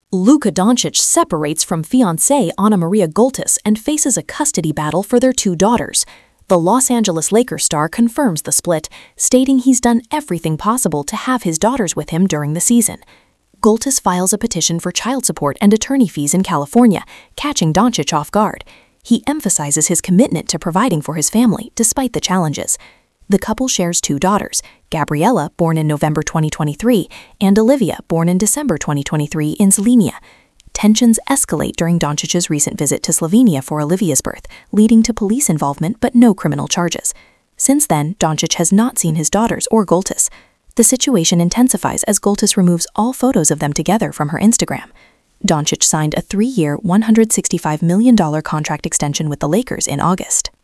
Luka Doncic separates from fiancée Ana Maria Goltis and faces a custody battle for their two daughters. The Los Angeles Lakers star confirms the split, stating he's done everything possible to have his daughters with him during the season. Goltis files a petition for child support and attorney fees in California, catching Doncic off guard. He emphasizes his commitment to providing for his family despite the challenges. The couple shares two daughters, Gabriella, born in November 2023, and Olivia, born in December 2023, in Slovenia. Tensions escalate during Doncic's recent visit to Slovenia for Olivia's birth, leading to police involvement but no criminal charges. Since then, Doncic has not seen his daughters or Goltis. The situation intensifies as Goltis removes all photos of them together from her Instagram. Doncic signed a 3-year, $165 million contract extension with the Lakers in August.